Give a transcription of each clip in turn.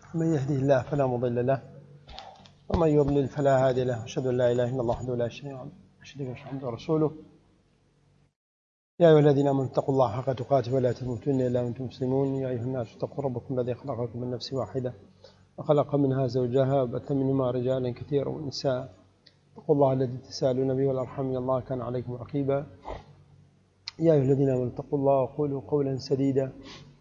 من يهده الله فلا مضل له ومن يضلل فلا هادي له. أشهد أن لا إله إلا الله وحده لا شريك له محمد رسوله. يا أيها الذين آمنوا اتقوا الله حق تقاته ولا تموتن إلا وأنتم مسلمون. يا أيها الناس اتقوا ربكم الذي خلقكم من نفس واحدة وخلق منها زوجها وبث منهما رجالا كثيرا ونساء. اتقوا الله الذي تساءلون به والأرحام إن الله كان عليكم رقيبا. يا أيها الذين آمنوا اتقوا الله وقولوا قولا سديدا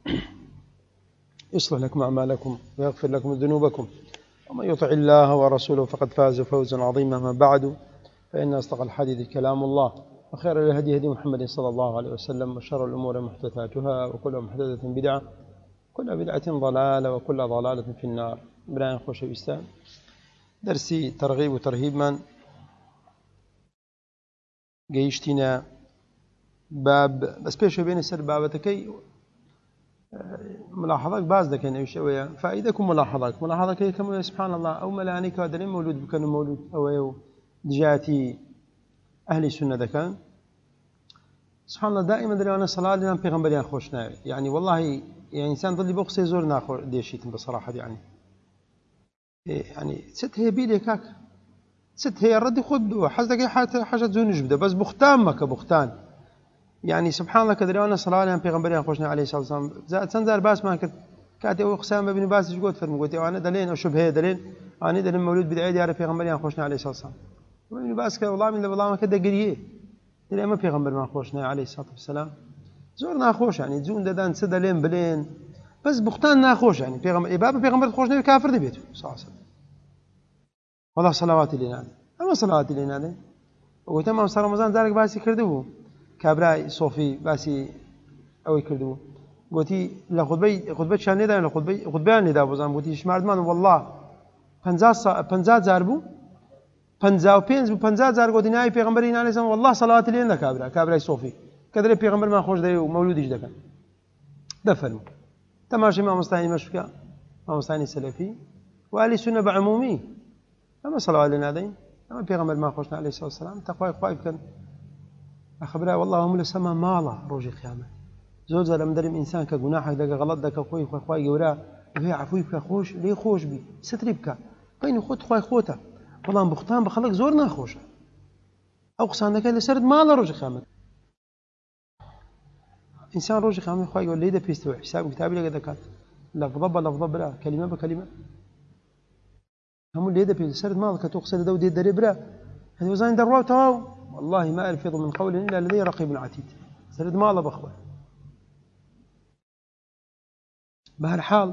يصلح لكم أعمالكم ويغفر لكم ذنوبكم ومن يطع الله ورسوله فقد فاز فوزا عظيما. ما بعد فإن أصدق الحديث كلام الله وخير الهدي هدي محمد صلى الله عليه وسلم وشر الأمور محدثاتها وكل محدثة بدعة وكل بدعة ضلالة وكل ضلالة في النار. بلا خوش بستان درسي ترغيب وترهيب من جيشتنا باب بس بيشو بين السر بابتكي ملاحظات باز دكين أي شيء فائدكم ملاحظة كي كم سبحان الله أو ملانيك هذا مولود بكن مولود أو دجاتي أهل السنة ذكان سبحان الله دائما درينا صلاة لنا بيغمبريان خوشنا يعني والله يعني إنسان ضل بقص يزور ناخر ديشيت بصراحة يعني ست هي بيلي كاك ست هي الرد خد حزتك حاجة زون جبدة بس بختان مك بختان يعني سبحان الله كدرينا صلاة لنا بيغمبريان خوشنا عليه الصلاة والسلام زاد سنزار باس ما كاتي أو قسام ابن باس جود فرم قلت أنا دلين أو شبه دلين أنا دلين مولود بدعي ديار بيغمبريان خوشنا عليه الصلاة والسلام ابن باس والله من والله ما كده قريه دلين ما بيغمبر ما خوشنا عليه الصلاة والسلام زورنا خوش يعني زون ددان سدلين بلين بس بختان ناخوش يعني بيغمبر باب بيغمبر خوشنا كافر دي بيته صلى الله عليه وسلم والله صلوات لنا أما صلوات لنا وقلت ما صار رمضان ذلك باسي كردوه كابراي صوفي باسي أوي كردوه قلتي لخطبة شان ندا لخطبة ندا بزام قلتي شمارد مان والله 50 زاربو 50 زار قلتي ناي بيغمبرين عليه السلام والله صلوات لنا كابراي صوفي كدري بيغمبر ما خوش ده ومولودش ده كان دفنوا تماشي ما مستعين مشكا ما مستعين سلفي وأهل السنة بعمومي أما صلوات لنا دين أما بيغمبر ما خوشنا عليه الصلاة والسلام تقوى قائف كان أخبرها والله هم لسما ماله روج قيامة زوج لما درم إنسان كجناح دك غلط دك خوي جورا وهي عفوي خوش ليه خوش بي ستريبك بين خود خوته والله بختان بخلق زورنا خوشه أو قصانك اللي سرد ماله روج قيامة إنسان روج قيامة خوي يقول لي ده بيستوي حساب كتابي لقى دكات لفظ بلا كلمة بكلمة هم اللي ده بيسرد مالك تقصد ده ودي دربرا هذا وزين دروا تواو والله ما ألفظ من قول إلا لدي رقيب عتيد سرد ماله بخوة بهالحال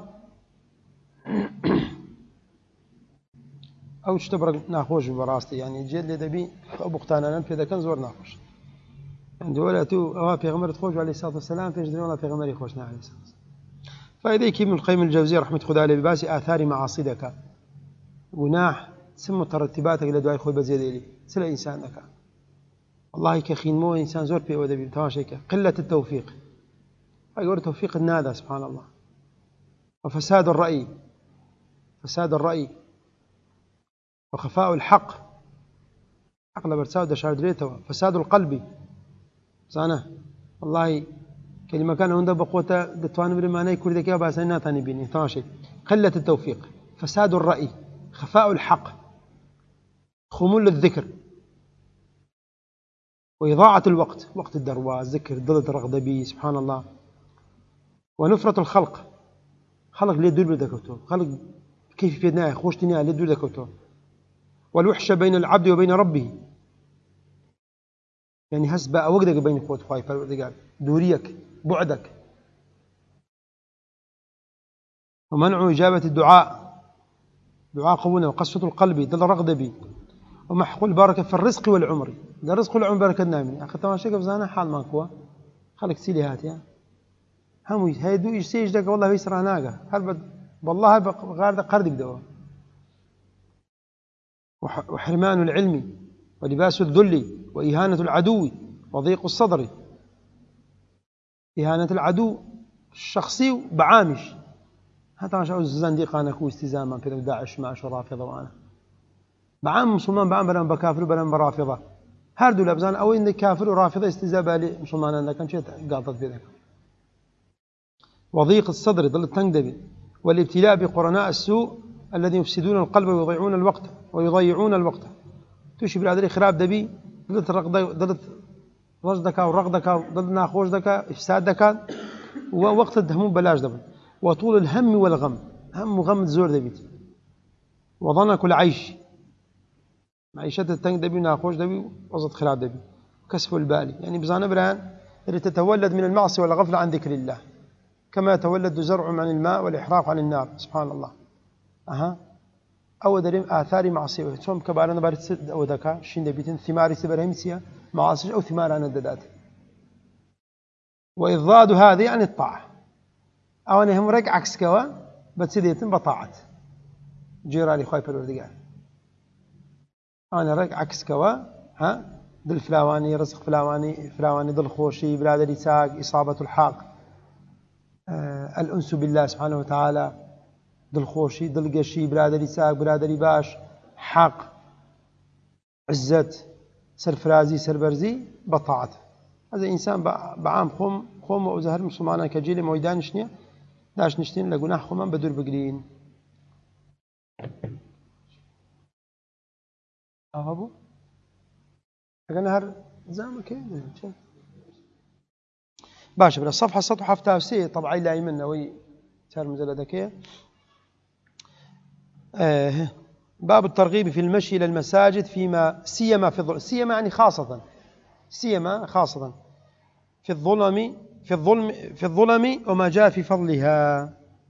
أو تشتبرك ناخوش براستي يعني جيل لي دبي أو بختانا نمشي إذا كان زور ناخوش عند ولاتو أو في غمرة خوش عليه الصلاة والسلام فيش دريونا في غمرة خوشنا عليه الصلاة والسلام. فإذا ابن القيم الجوزية رحمة خدا عليه بباسي آثار معاصيك جناح سم ترتباتك إلى دعاء خوي بزيد إلي سلا إنسانك والله كخين مو إنسان زور في ودبي تماشيك قلة التوفيق أقول توفيق النادى سبحان الله وفساد الرأي وخفاء الحق عقل برساود شاردريته فساد القلب صانه والله كلمة كان عنده بقوته دتوان بالمعنى يكون ذكي وباسنا ثاني بيني تماشي قلة التوفيق فساد الرأي خفاء الحق خمول الذكر وإضاعة الوقت وقت الدروة الذكر ضد رغبة بي سبحان الله ونفرة الخلق خلق ليه دول دكتور خلق كيف في دنيا خوش دنيا ليه دول دكتور والوحشة بين العبد وبين ربه يعني هس بقى وقدك بين قوت خواي فالوردقال دوريك بعدك ومنع إجابة الدعاء دعاء قبولنا وقسوة القلب ضد رغبة بي ومحقول البركة في الرزق والعمر ده الرزق والعمر بركة نامي أخي تماشيك بزانا حال ماكوا خلق سيلي هاتيا هم هيدو يسيج دك والله يسرى ناقة والله غارد قردك دوا وحرمان العلم ولباس الذل وإهانة العدو وضيق الصدر إهانة العدو الشخصي بعامش هذا ما شاء الزنديق أنا كو استزاما في داعش مع رافضة وأنا بعام مسلمان بعام بلان بكافر بلان برافضة هردو لابزان أو إن كافر ورافضة استزابة لي مسلمان أنا كان شيء قاطت في ذلك وضيق الصدر ضل التنقدبي والابتلاء بقرناء السوء الذين يفسدون القلب ويضيعون الوقت توشي برادري خراب دبي ضلت رجدك ورغدك ضد ناخوش دك إفساد دك ووقت الدهمون بلاش دبن وطول الهم والغم هم وغم زور دبيت وظنك العيش معيشة التنك دبي ناخوش دبي وسط خراب دبي كسف البالي يعني بزانا بران اللي تتولد من المعصية والغفلة عن ذكر الله كما يتولد زرع عن الماء والإحراق عن النار سبحان الله أو دريم آثار معصية ثم كبارنا بارد أو ذكاء شين دبيتن ثماري سبرهمسيا معاصي أو ثمار أنا الددات وإضاد هذه عن الطاعة أو أنهم رق عكس كوا بتسديتن بطاعة جيراني خايف الوردقان أنا رق عكس كوا دل فلاواني رزق فلاواني دل خوشي برادر ساق إصابة الحاق الأنس بالله سبحانه وتعالى دل خوشي دل قشي برادر ساق برادر باش حق عزت سرفرازي سربرزي بطاعته هذا إنسان بعام خوم وزهر مسلمانا كجيل مويدان شنيا داش نشتين لقناح خومان بدور بقرين أهبو أنا هر زامك إيه باشا بلا الصفحة سطح حفتاوسية طبعا لا يمنا وي تار مزلدك باب الترغيب في المشي إلى المساجد فيما سيما في الظلم سيما يعني خاصة سيما خاصة في الظلم وما جاء في فضلها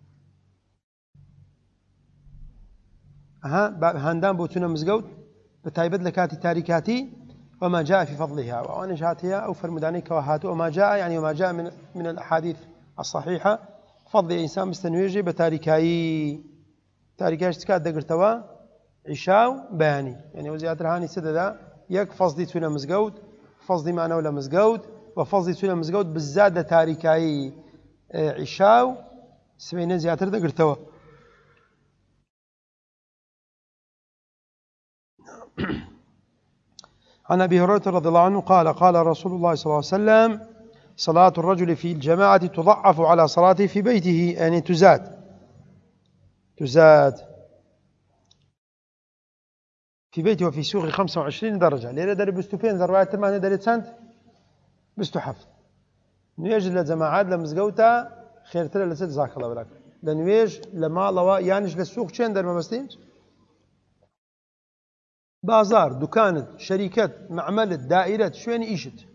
هاندان بوتنا مزقود بتايبد لكاتي تاريكاتي وما جاء في فضلها وأنا جاتها أو فرمدانيك وهاتو وما جاء يعني وما جاء من الأحاديث الصحيحة فضل إنسان مستنويجي بتاريكاي تكاد دقرتوا عشاو بياني يعني وزيادة هاني سددا يك فصدي تونا مزقود فصدي معنا ولا مزقود وفصدي تونا مزقود بالزادة تاريكاي عشاو سمينا زيادة دقرتوا عن أبي هريرة رضي الله عنه قال رسول الله صلى الله عليه وسلم صلاة الرجل في الجماعة تضعف على صلاته في بيته يعني تزاد في بيته وفي سوقه 25 درجة ليلة داري بستوفين ذا رواية ترمان داري تسانت بستحف نيجي لجماعات لمزقوتا خير ترى لسد زاك الله براك لنويج لما لوا يانش للسوق شين دار ما بستينش بازار دكانة شركات معملة دائرة شوين إيشت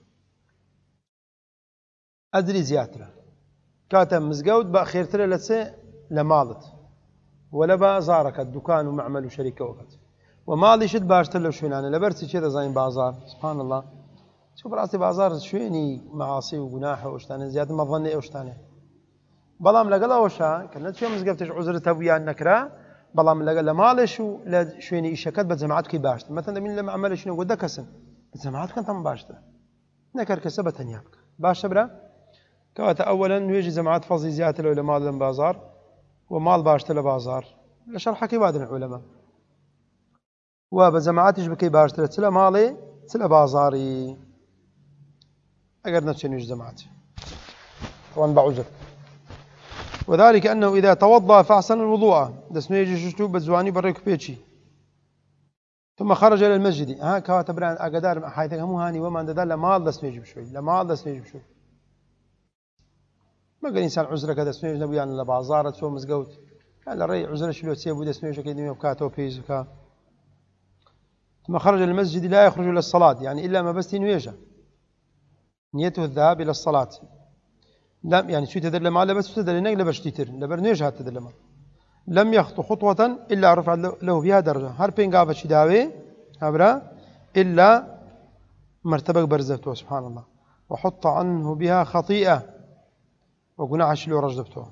أدري زياترة كاتم مزقود بأخير ترى لسه لمالت ولا بازارك الدكان ومعمل وشركة وقت ومالي شد باشتر لو شوين أنا لبرتي كذا زين بازار سبحان الله شوف راسي بازار شويني معاصي وجناح وشتانه زيادة ما ظني وشتانه بلام لقلا وشا كانت شو مزقبتش عذرتها ويا النكرة بلام لقلا مالش ولا شويني إيشكت بجماعتك باشتر مثلا من لما عمل شنو وده كسن بجماعتك أنت مباشتر نكر كسبة نيابك باش برا كواتا أولا يجي جماعات فضي زيادة العلماء لهم بازار ومال باشتر لبازار لشرح كباد العلماء وبجماعتش بكي باشتر تلا مالي تلا بازاري أقدر نتشنج جماعات طبعا بعوزر وذلك أنه إذا توضأ فأحسن الوضوء دسنو يجي شتو بزواني بريك بيتشي ثم خرج إلى المسجد كواتا بران أقدار حيث همو هاني وما عند ذا مال دسنو يجيب شوي لمال دسنو يجيب شوي ما قال إنسان عذرك دسنو يجي نبيان لبازارة سو مزقوت قال الرأي عذر شلو تسيبو دسنو يجي كيدمي وكاتو بيزكا ثم خرج إلى المسجد لا يخرج إلى الصلاة يعني إلا ما بس نيجا نيته الذهاب إلى الصلاة لم يعني شو تدل ما لبس تدل إنك لبش تيتر لبر نيجا تدل ما لم يخطو خطوة إلا رفع له فيها درجة هربين قابة شداوي هبرا إلا مرتبة برزته سبحان الله وحط عنه بها خطيئة وقناع شلو رجبته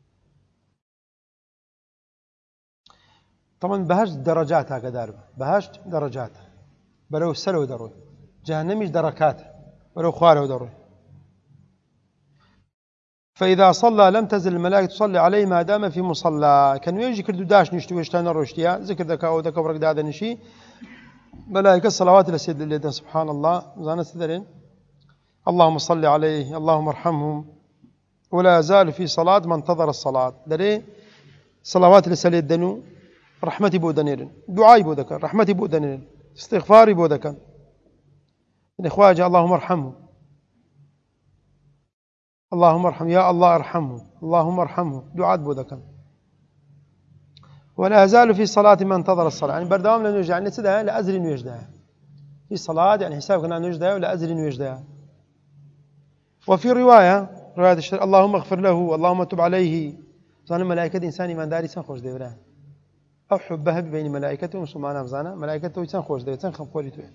طبعا بهشت درجات هكذا بهشت درجات بلو سلو دروي جهنميش دركات ولو خواره دروي فإذا صلى لم تزل الملائكة تصلي عليه ما دام في مصلى كان يجي كردو داش نشتي ويشتان الرشتيا ذكر ذكا أو ذكا ورق هذا نشي ملائكة الصلوات لسيد الله سبحان الله زانا سدرين اللهم صل عليه اللهم ارحمهم ولا يزال في صلاة ما انتظر الصلاة دري صلوات لسالي الدنو رحمتي بودنيرن دعائي بودكن رحمتي بودنيرن استغفاري بودكن الإخواجة اللهم ارحمه اللهم ارحم يا الله ارحمه اللهم ارحمه دعاء بودكن ولا أزال في صلاة ما انتظر الصلاة يعني بردوام لأنه يرجع يعني سدها لا أزل إنه يجدها في صلاة يعني حساب كنا أنه يجدها ولا أزل إنه يجدها وفي رواية اللهم اغفر له اللهم تب عليه زان الملائكة إنسان من داري سنخوش ديوران أو حبها بين ملائكته ومسلمانا بزانا ملائكته يسان خوش ديوران يسان خمخوري توي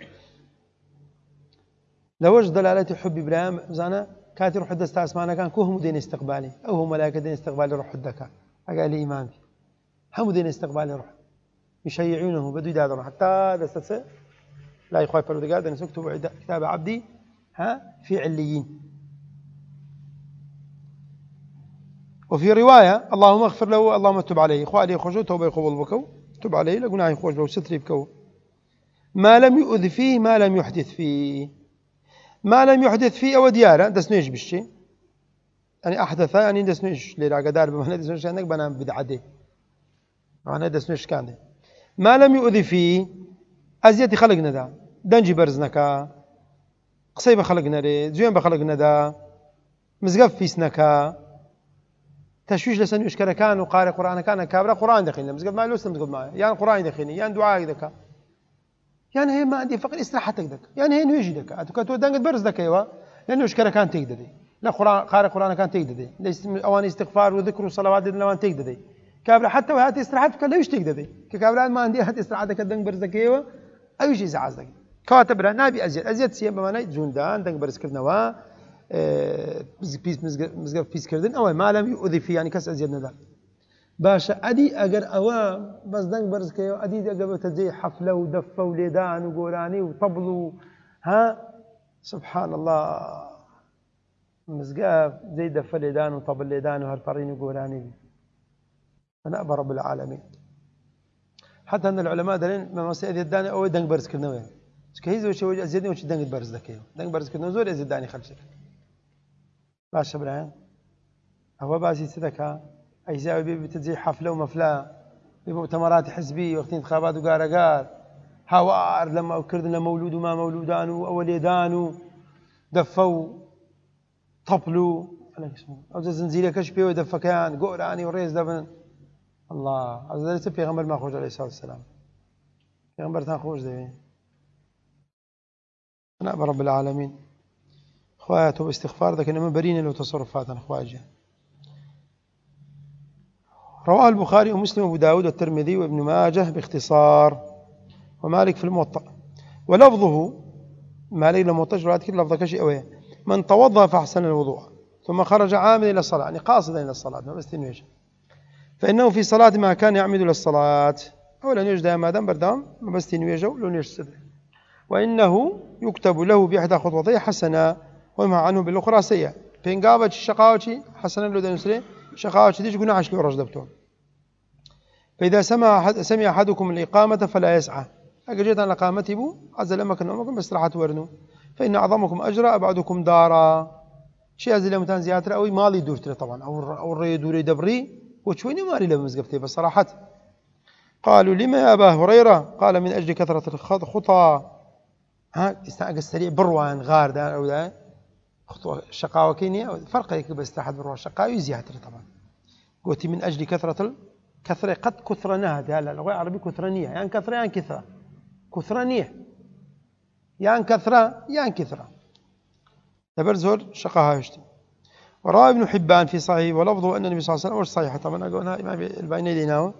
لوجد دلالة حب إبراهيم زانا كاتر حدث تاسمانا كان كوهم دين استقبالي أو هم ملائكة دين استقبالي روح حدك أقال لي إمامي هم دين استقبالي روح يشيعونه بدو يدادون حتى دستسه لا يخاف فرودقات أن سكتب كتاب عبدي في عليين وفي رواية اللهم اغفر له اللهم تب عليه إخواني يخرجوا توبة يقبل بكو تب عليه لقنا يخرج له ستري بكو ما لم يؤذ فيه ما لم يحدث فيه ما لم يحدث فيه أو ديارة دسنيش بالشيء يعني أحدث يعني دسنيش ليرا قدار بمعنى دسنيش عندك بنام بدعته معنى دسنيش كان ده. ما لم يؤذ فيه أزيتي خلقنا دا دنجي برزنكا قصيبة خلقنا ري زيان بخلقنا دا مزقف فيسنكا تشويش لسن يشكر كان وقارئ قرآن كان كابرا قرآن دخينا مزقف ما لوسن تقول معي يعني قرآن دخيني يعني دعاء دكا يعني هي ما عندي فقط استراحتك دك يعني هي نيجي دك أتوقع دنقت برز دك أيوة لأنه يشكر كان تقدر لا قرآن قارئ قرآن كان تقدر ليس أوان استغفار وذكر وصلوات لوان تقدر كابرا حتى وهات استراحتك لا يش تقدر كابرا ما عندي هات استراحتك دنق برز دك أيوة أي شيء زعزك كاتبرا نبي أزيد سيم بمعنى جندان دنق برز كرنوا بيس مزقف بيس كردن أو ما لم يؤذي فيه يعني كس أزيد نداء باشا أدي أجر أوا بس دنق برز كيو أدي أجر بتجي حفلة ودفة وليدان وقوراني وطبلوا سبحان الله مزقف زي دفة ليدان وطبل ليدان وهالفرين وقوراني أنا أبى رب العالمين حتى أن العلماء دلين ما مسألة يدان أو دنق برز كرنوين كهيز وش أزيدني وش دنق برز ذكيه دنق برز كرنو زور أزيداني خلشك باش براين هو باسي سدكا أجزاء بتجي حفلة ومفلا بمؤتمرات حزبية وقت انتخابات وقارقار هوار لما كردنا مولود وما مولودان ووليدان دفوا طبلوا أو زنزيلة كشبي ودفكان قوراني وريز دفن الله هذا ليس في غمر ما خوج عليه الصلاة والسلام في غمر تاخوج ده أنا برب العالمين خواته باستغفار ذاك إنما برين له تصرفات أخواجه رواه البخاري ومسلم وابو داود والترمذي وابن ماجه باختصار ومالك في الموطأ ولفظه مالك الموطأ جرات كل لفظه كشيء أويه من توضأ فأحسن الوضوء ثم خرج عاملا إلى الصلاة يعني قاصدا إلى الصلاة ما بستنويش فإنه في صلاة ما كان يعمد إلى الصلاة أولا يجد ما دام بردام ما بستنويش لون يجسد وإنه يكتب له بإحدى خطوتي حسنة وما عنه بالأخرى سيئة فإن قابت الشقاوة حسنا لو دنسري شقاوة ديش قلنا عشق ورجدبتون فإذا سمع أحدكم الإقامة فلا يسعى أجيت عن إقامتي بو عزل أمك نومكم باستراحة ورنو فإن أعظمكم أجرا أبعدكم دارا شيء أزل متان زياتر أو مالي دورتر طبعا أو الري دوري دبري وشويني مالي لما مزقفتي بصراحة قالوا لما يا أبا هريرة قال من أجل كثرة الخطى استعق السريع بروان غار دا أو دا خطوة شقاوة كينية فرق هيك باستراحة بروان شقاوة زياتر طبعا قلت من أجل كثرة قد كثرناها هذا اللغة العربية كثرانية يعني كثرة يعني كثرة كثرانية يعني كثرة يعني كثرة تبرزور شقاها يشتي وروى ابن حبان في صحيح ولفظه أن النبي صلى الله عليه وسلم صحيح طبعا أقولنا إمام البيني لنا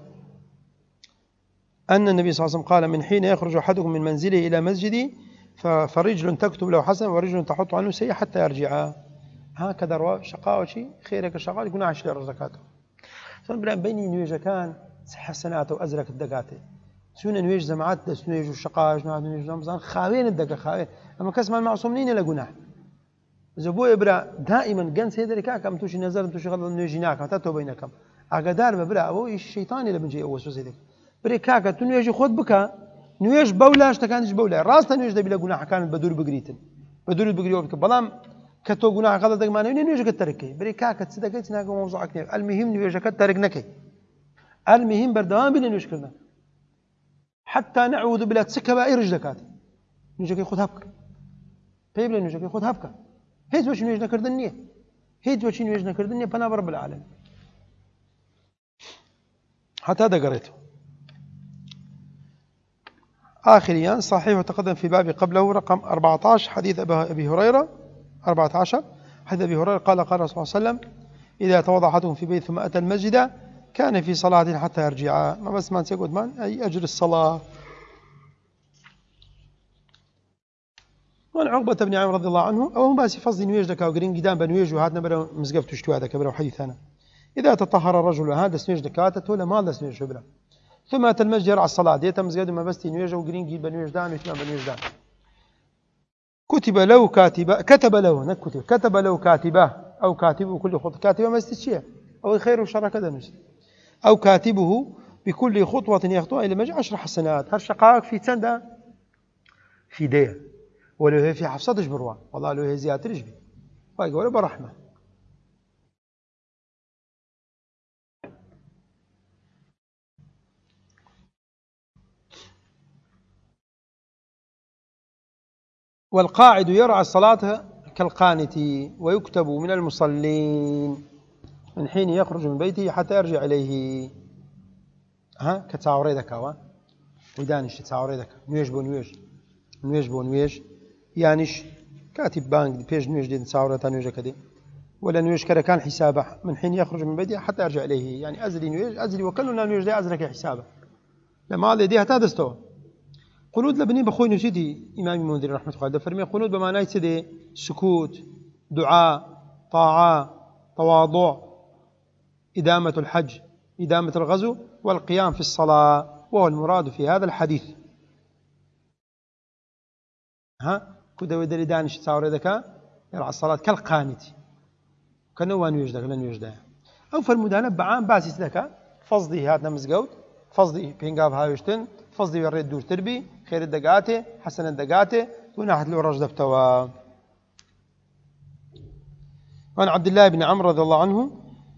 أن النبي صلى الله عليه وسلم قال من حين يخرج أحدكم من منزله إلى مسجدي فرجل تكتب له حسن ورجل تحط عنه سيء حتى يرجع هكذا روى شقاوة شيء خيرك الشقاوة يكون 10 زكاته سنبرأ بيني نويجة كان حسناته وأزرك الدقاته سنة نويج زمعات سنويج والشقاوة نويج رمضان خاوين الدقا خاوين أما كسم المعصومين إلى قناح زبو إبرا دائما جنس هذا لكاك أم توشي نظر أم توشي غضل نويجيناك متى بينكم أقدار ببرا أبو الشيطان اللي بنجي أوسوس هذيك بريكاك تنويج خود بكا نويج بولاش تكانش بولا راس نويج ده بلا قناح كانت بدور بقريتن بدور بقريوك بلام كتو قناح غلط دق ما نويج كتركي بريكاك تصدقت ناك موضوعك المهم نويج كترك نكي المهم بردوام بين نوێژکردن حتى نعوذ بالله كبائر دەکات نوێژەکەی خۆت هەبکە پێی بڵێ نوێژەکەی خۆت هەبکە هیچ بۆچی نوێژ نەکردن نییە هیچ بۆچی نوێژ نەکردن نییە پەنا بە رب العالمین حتى دەگەڕێتەوە. آخريا صحيح وتقدم في باب قبله رقم 14 حديث أبي هريرة 14 حديث أبي هريرة قال قال رسول الله صلى الله عليه وسلم إذا توضأ أحدكم في بيت ثم أتى المسجد كان في صلاة حتى يرجع ما بس ما تقول من أي أجر الصلاة. وعن عقبة بن عامر رضي الله عنه أو هم بس فصل نويج لك وقرين قدام بنويج وهذا برا مزقفت وشتوا هذا كبر وحديث أنا إذا تطهر الرجل هذا سنويج دكاتة ولا ما سنويج شبرا ثم أتى المسجد يرعى الصلاة ديتا مزقد ما بس نويج وقرين قيد بنويج دان ويتمام بنويج دان كتب له كاتبة كتب له نكتب كتب له كاتبة أو كاتبه كل خطوة كاتبة ما استشيء أو خير وشر كذا نفسه أو كاتبه بكل خطوة يخطوها إلى مجد 10 حسنات هالشقائق في سنة في دية ولو هي في حفصة تجبرها والله لو هي زيادة رجبي ويقول برحمة. والقاعد يرعى الصلاة كالقانت ويكتب من المصلين من حين يخرج من بيته حتى يرجع إليه. ها كتاوري ذكاوا ودانش تاوري ذكا نويج بو نويج نويج بو نويج يانش كاتب بانك بيج نويج دي تاوري تنويج كدي ولا نويج كذا كان حسابه من حين يخرج من بيته حتى يرجع إليه يعني أزلي نويج أزلي وكلنا نويج دي أزلك حسابه لما هذا دي هتادستو قنوت لبني بخوي نسيدي إمام المنذري رحمة الله عليه فرمي قنوت بمعنى سيدي سكوت دعاء طاعة تواضع إدامة الحج إدامة الغزو والقيام في الصلاة وهو المراد في هذا الحديث. ها كده ودري دانش تصور ذكاء يرعى الصلاة كالقانت كانوا يجدك لن يجده أو فالمدانة بعام باسس ذكاء فصدي هاتنا مزقوت فصدي بينقاب هايشتن فصدي يريد دور تربي خير الدقاتي حسن الدقاتي وناحت له رجل دفتوا. وعن عبد الله بن عمرو رضي الله عنه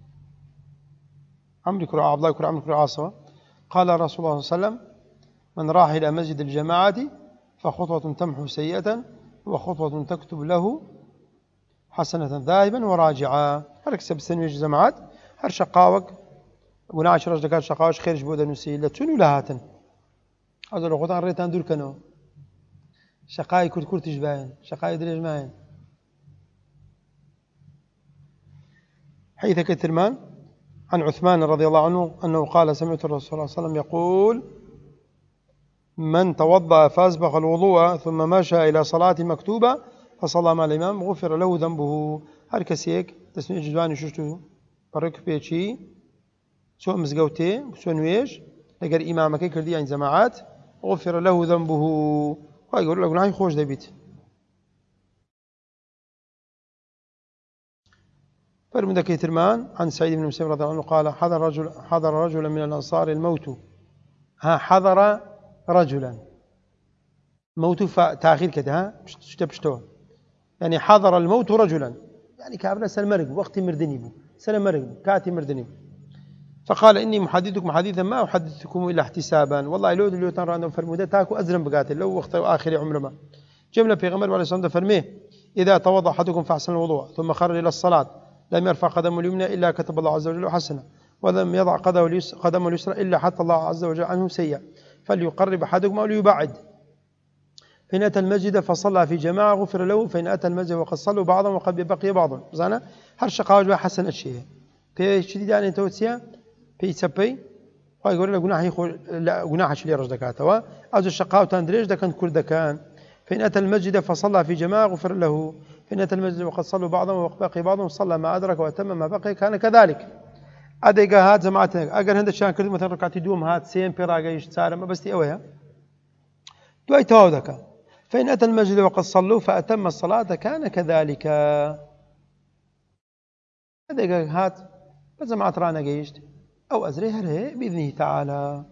عبد الله كر عمرو كر عاصمة قال رسول الله صلى الله عليه وسلم من راح إلى مسجد الجماعة فخطوة تمحو سيئة وخطوة تكتب له حسنة ذاهبا وراجعا هركسب السنوية جماعات هر شقاوك ونعش رجل دكات شقاوش خير جبودا نسيلة تنو لهاتن هذا لو قطعا ريتان دور كانوا شقاي كرت جباين شقاي دريج ماين حيث كترمان عن عثمان رضي الله عنه أنه قال سمعت الرسول صلى الله عليه وسلم يقول من توضأ فأسبغ الوضوء ثم مشى إلى صلاة مكتوبة فصلى مع الإمام غفر له ذنبه هر كسيك تسمية جدواني شوشتو برك بيتشي سوء مزقوتي سوء نويج لقر إمامك كردي عن جماعات غفر له ذنبه ويقول لك نعي خوش دبيت. فرمد كيترمان عن سعيد بن مسيب رضي الله عنه قال حضر رجلا من الأنصار الموت حضر رجلا موت تأخير كده بشتو يعني حضر الموت رجلا يعني كابنا سلمرق وقت مردني بو سلمرق كاتي مردني بو فقال إني محدثكم حديثا ما أحدثكم إلا احتسابا والله لو دليو تنرى أنه فرموده تاكو أزرم بقاتل لو وقت آخر عمر ما جملة في غمر عليه الصلاة فرميه إذا توضأ أحدكم فأحسن الوضوء ثم خرج إلى الصلاة لم يرفع قدمه اليمنى إلا كتب الله عز وجل حسنة ولم يضع قدمه اليسرى إلا حتى الله عز وجل عنه سيئة فليقرب أحدكم أو ليبعد. فإن أتى المسجد فصلى في جماعة غفر له فإن أتى المسجد وقد صلوا بعضا وقد بقي بعضا زانا هر شقاوج حسن الشيء في شديد يعني توسيا في سبي ويقول له جناح شلي رجل دكاته أو الشقاو تندريج دكان كل دكان. فإن أتى المسجد فصلى في جماعة غفر له فإن أتى المسجد وقد صلوا بعضا وبقي بعضهم صلى ما أدرك وأتم ما بقي كان كذلك. أديك هات جماعتك أجر هند شان كرد مثلا ركعتي دوم هات سين براجيش صار ما بس تأويها دوي تواودك. فإن أتى المسجد وقد صلوا فأتم الصلاة كان كذلك. أديك هات بجماعة رانا جيشت أو أزري هره بإذنه تعالى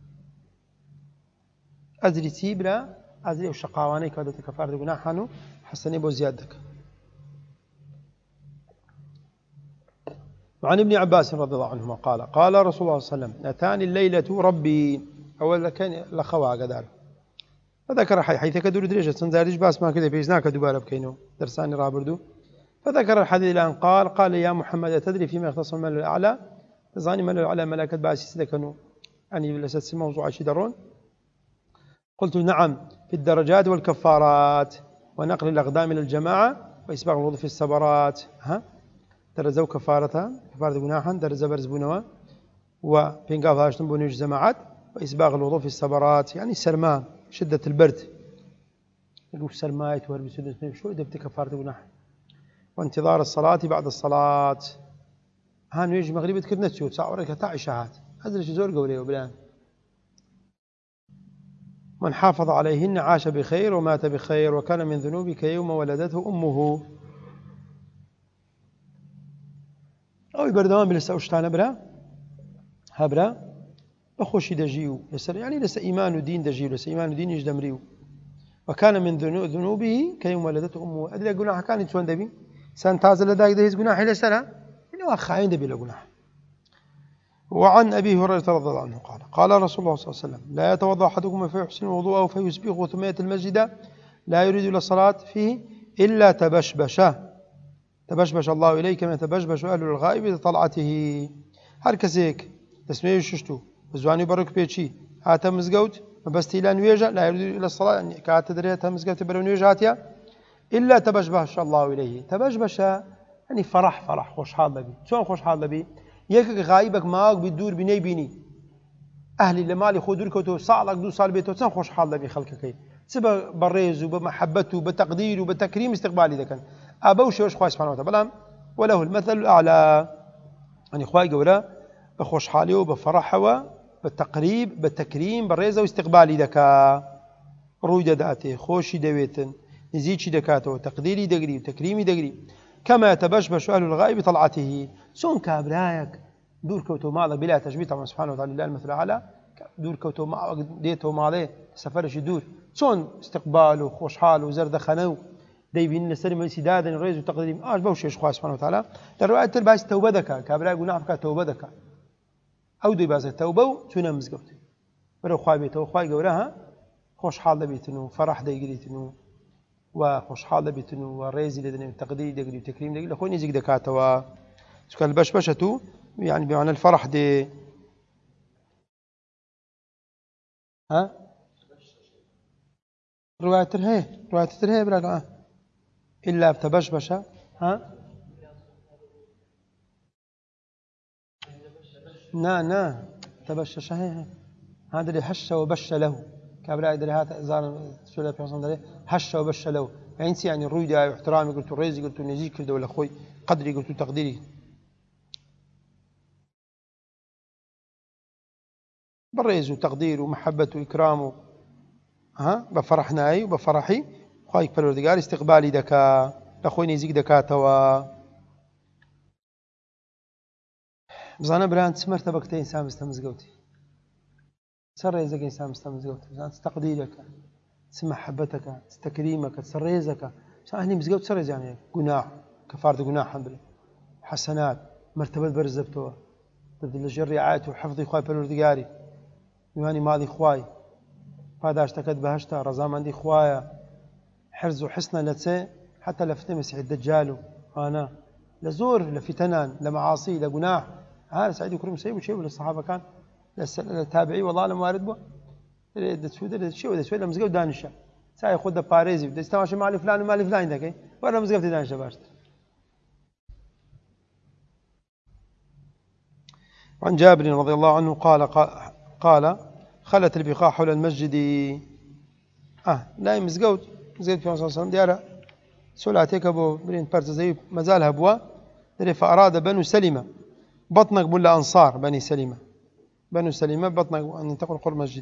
أزري تيبرا أزري وشقاواني كذا تكفار جناحانو حسني بو زيادك. وعن ابن عباس رضي الله عنهما قال قال رسول الله صلى الله عليه وسلم أتاني الليلة ربي أول كان لخوا قدار فذكر حيث كدور درجة سنزارج باس ما كذا فيزناك دبالة بكينو درساني رابردو فذكر الحديث الآن قال يا محمد أتدري فيما يختص الملل الأعلى تظاني ملل الأعلى ملكة باسي سدكنو يعني لست موضوع شدرون قلت نعم في الدرجات والكفارات ونقل الأقدام إلى الجماعة وإسباغ الوضوء في السبرات درزوا كفارة جناحا درز برز بنوا وبينقاف هاشتم بنيج جماعات وإسباغ الوضوء في السبرات يعني سرمان شدة البرد يقول سرماية وهرب سدة شو دبت كفارة جناح وانتظار الصلاة بعد الصلاة هان يجي مغربي تكرنت شو ساعة ورك تاع شهات هذا اللي زور قولي وبلان من حافظ عليهن عاش بخير ومات بخير وكان من ذنوبك يوم ولدته أمه أو بردوان بلسا أشتانا برا هبرا بخوشي دجيو يعني لسا إيمان ودين دجيو لسا إيمان ودين يجدمريو وكان من ذنوبه كيوم ولدته أمه أدري قناح كان يتوان دبي سان تازل لداك دهيز قناح لسلا إنه أخعين دبي لقناح وعن أبي هريرة رضي الله عنه قال رسول الله صلى الله عليه وسلم لا يتوضأ أحدكم فيحسن وضوءه فيسبغه ثم يأتي المسجد لا يريد إلى الصلاة فيه إلا تبشبش الله إليه كما تبشبش أهل الغائب لطلعته هر كسيك تسميه ششتو بزواني برك بيتشي هاتا مزقوت مبستي إلى نويجة لا يريد إلى الصلاة يعني كاتا دريتها مزقوت برا نويجة هاتيا إلا تبشبش الله إليه تبشبش يعني فرح خوش حال لبي شون خوش حال لبي يكك غايبك معك بيدور بني بيني أهلي لمالي خودور كوتو صالك دو صال بيتو تسان خوش حال لبي خلقك سبا بريز وبمحبته وبتقدير وبتكريم استقبالي ذكا أبوش وش خواه سبحانه وتعالى وله المثل الأعلى يعني خواه قولا بخوش حالي وبفرحه وبالتقريب بالتكريم بالريزة واستقبالي ذكا رويدة داته خوشي دويتن نزيدشي دكاته تقديري دقري وتكريمي دقري كما يتبشبش أهل الغائب طلعته سون كابرايك دور كوتو مالا بلا تشبيه طبعا سبحانه وتعالى لله المثل الأعلى دور كوتو مالا ديتو مالا سفرش دور سون استقبال وخوش حال وزرد خنو دايبين نسلم السداد الرئيس وتقديم بوش يشخوا سبحانه وتعالى الرواية تلباس توبة ذكا كابراي قناع بكا توبة ذكا أو دي باز التوبة سنة مزقوت برو خواي بيته وخواي قولاها خوش حال بيتنو فرح دايقريتنو وخوش حال بيتنو وريزي لدني تقدير دقري وتكريم دقري لخوي نزيق دكاتوا سكال بشبشتو يعني بمعنى الفرح دي رواية ترهي براك إلا بتبشبش نا تبشش هذا اللي هش وبش له كابلا يدري هذا زار سورة بيوصل دري هش وبش له يعني الرؤية واحترامي قلت ريزي قلت نزيك كل دولة أخوي قدري قلت تقديري بالريز وتقدير ومحبة وإكرام بفرحناي وبفرحي خايك بالوردقار استقبالي دكا أخوي نزيك دكا توا بزانا براند سمرت بكتين إنسان مستمزقوتي سريزك إنسان مستمزقوتي بزانا تقديرك محبتك تكريمك تسريزك أهني مزقوت سريز يعني قناح كفارة قناح الحمد لله حسنات مرتبة برزبتوا ضد الجر رعايته وحفظي خواي بالوردقاري يواني ماضي خواي فهذا اشتكت بهشتا رزام عندي خوايا حرز وحسنة لتسي حتى لفتة مسيح الدجال أنا لزور لفتنان لمعاصي لقناح هذا سعيد وكرم سيب وشيء للصحابة كان للتابعي والله لما وارد به ده شيء وده شيء لمزقوا دانشة ساي خد باريزي ده استماشي مالي فلان ومالي فلان ده كي ولا مزقوا دانشة باشت عن جابر رضي الله عنه قال خلت البقاع حول المسجد لا مزقوا زيد في صلى الله عليه وسلم ديارة سلعتك أبو برين بارتزي مازالها بوا فأراد بنو سلمة بطنك بلا أنصار بنو سلمة بطنك أن ينتقل قرب مسجد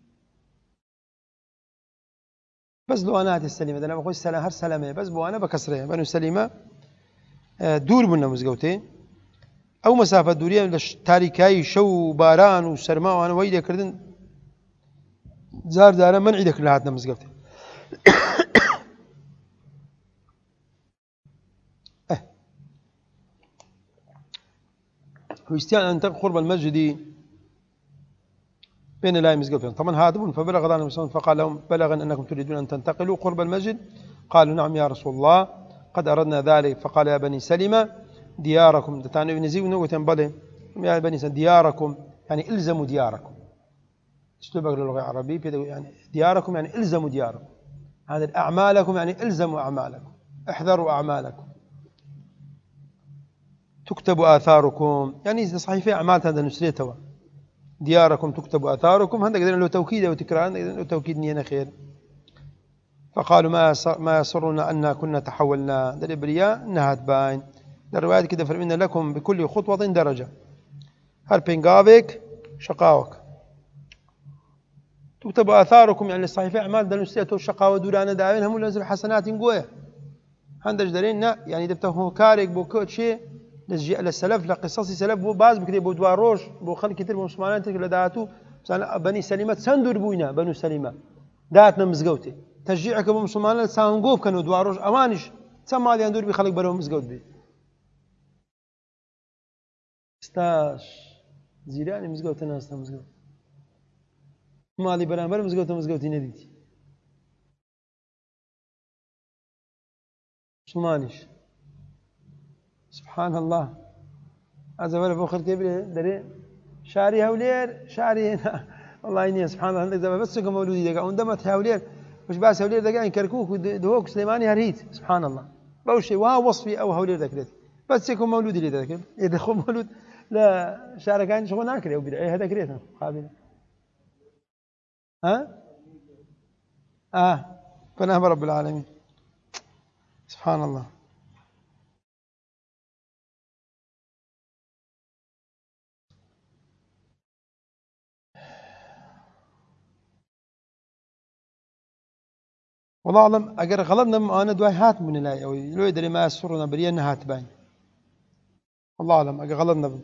بس لو أنا هاتي السلمة ده أنا بقول هر سلمة بس بو أنا بكسرها بنو سلمة دور منا مزقوتين أو مسافة دورية تاريكاي شو باران وسرما وأنا ويدا كردن زار دارا منعي ذاك اللي هاتنا مزقوتين ويستطيع أن ينتقل قرب المسجد بين لا يمزقون. طبعا هاتبون فبلغ ذلك المسلمون فقال لهم بلغ أنكم تريدون أن تنتقلوا قرب المسجد. قالوا نعم يا رسول الله قد أردنا ذلك. فقال يا بني سلمة دياركم تتعني نزيو نوتين بلي يا بني سلمة دياركم يعني إلزموا دياركم. اسلوب اللغة العربية يعني دياركم يعني إلزموا دياركم. هذا أعمالكم يعني إلزموا أعمالكم، احذروا أعمالكم. تكتب آثاركم يعني صحيح في أعمال هذا نسريتها. دياركم تكتب آثاركم هذا قدرنا له توكيد أو تكرار له توكيد نينا خير. فقالوا ما يسرنا أن كنا تحولنا الإبرياء نهت باين. الرواية كده فرمينا لكم بكل خطوة درجة. هل بينقابك شقاوك تكتب آثاركم يعني صحيح في أعمال دنسيته الشقاوة دورانا داعين هم لازم حسنات نقويه. هندج دارينا يعني دبته كارك بوكوت شيء للسلف لقصص سلف بو باز بكذا بو دواروش بو خلق كتير مسلمان تلك لداتو مثلا بني سليمة سندور بوينا بنو سليمة داتنا مزجوتي تشجيعك ابو مسلمان سانغوف كانوا دواروش أوانش سما لي اندور بخلق برو مزجوت بي استاش زيراني مزجوت أنا استا مزجوت مالي برامبر مزجوتي نديتي مسلمانش سبحان الله هذا ولا بخل كبير دري شعري هولير شعري هنا والله إني سبحان الله عندك زمان بس كم مولودي دقا عندما تهولير مش بس هولير دقا إن كركوك ودهوك سليماني هريت سبحان الله بوشي وها وصفي أو هولير ذكرت بس كم مولودي اللي ذكر إذا خو مولود لا شعر كان شغل ناكل أو بدأ هذا كريتنا قابل فنهم رب العالمين سبحان الله. والله أعلم أجر غلطنا أنا دواي هات من لا أو لو يدري ما سرنا برينا هات باين والله أعلم أجر غلطنا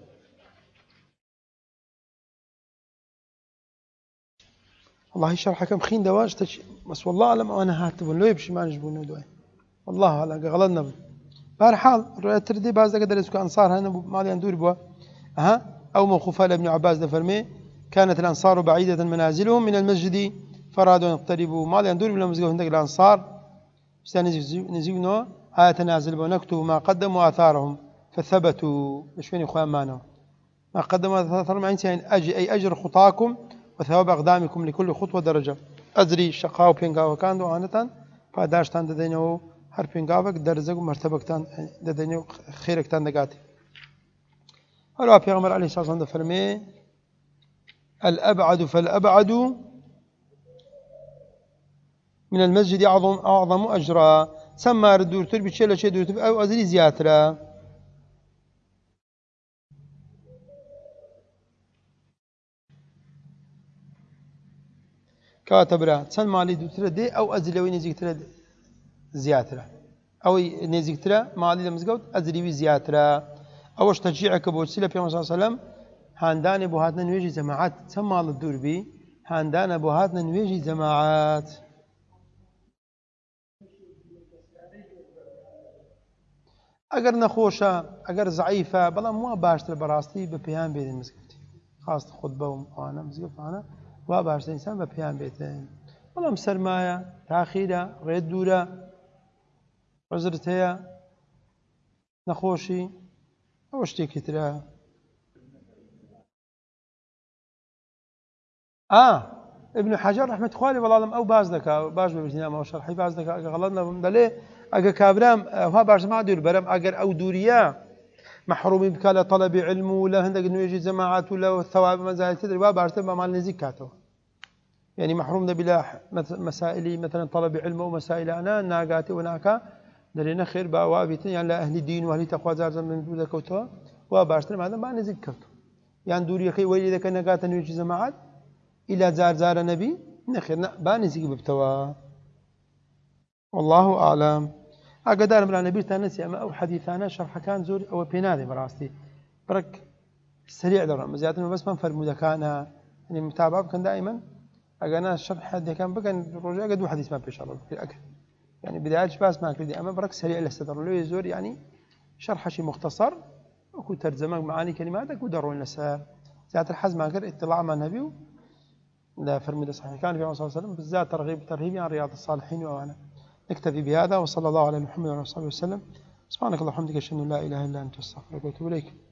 والله شرح كم خين دواج بس والله أعلم أنا هات لو يبشي ما نجبونه دواي والله أعلم أجر غلطنا بهالحال رؤية تردي بعض قدر يسكن أنصار هنا ما لي ندور بوا أو موقوفة لابن عباس دفرمي كانت الأنصار بعيدة منازلهم من المسجد فرادوا يقتربوا ما لي ندور بلا مسجد هندق الأنصار نزيونو آية نازل ونكتب ما قدموا آثارهم فثبتوا مشوين إخوان مانو ما قدموا آثارهم يعني أي أجر خطاكم وثواب أقدامكم لكل خطوة درجة أجري شقاو بينقاو كاندو عانتان فاداشتان ددينو هر بينقاوك درجة ومرتبكتان ددينو خيركتان دقاتي ولو پیغمبر عليه الصلاة والسلام فرمي الأبعد فالأبعد من المسجد أعظم أجرا سمى الدورتر بتشيل شيء دورتر أو أزري زياترا كاتبرا سمى لي دورتر دي أو أزري وين يزيكترا زياترا أو نزيكترا مالي لمزجوت أزري زياترا أوش تشجيعك بوسيلة في صلى الله عليه وسلم هاندان بوهاتنا نويجي جماعات سمى الدور بي هاندان بوهاتنا نويجي جماعات اگر نخوشة اگر ضعيفة بلا مو باشتر براستي ببيان بيت المسجد خاصة خطبة وأنا مسجد أنا وباشتر إنسان ببيان بيتين بلا مسرمايا تأخيرا غير دورا عذرتها نخوشي أو اشتكي ترى ابن حجر رحمة خوالي والله أو بازدك باز ببجنا ما شرحي بازدك غلطنا بمدلي أجا كابرام ها باش ما دور برام أجر أو دوريا محروم بكالة طلب علم ولا هندق إنه يجي جماعات ولا الثواب مزايا تدري وبارت ما مال نزكاته يعني محروم بلا مسائل مثلا طلب علم ومسائل أنا ناقاتي وناكا درينا خير باوابيتن يعني لا أهل الدين وأهل تقوى زار من دون كوتوا وبارت ما هذا ما نزكاته يعني دوريا خي ويلي إذا كان ناقات إنه يجي جماعات إلى زار النبي نخير بانزك ببتوا والله أعلم أقدر من النبي تانسي أما أو حديثانا شرح كان زور أو بينادي براستي برك سريع درا زيادة بس ما فرموا إذا كان يعني متابعة كان دائما أجانا الشرح هذا كان بكن رجع قد حديث ما بيش الله في أكل يعني بداية بس ما كردي أما برك سريع لستدر له زور يعني شرح شيء مختصر وكو ترجمة معاني كلماتك ودروا النساء زيادة الحزم أكر اطلاع مع النبي لا فرمي صحيح كان في صلى الله عليه وسلم بالذات ترغيب عن رياض الصالحين وأنا نكتفي بهذا وصلى الله على محمد وعلى آله وصحبه وسلم. سبحانك اللهم وبحمدك أشهد أن لا إله إلا أنت أستغفرك وأتوب إليك.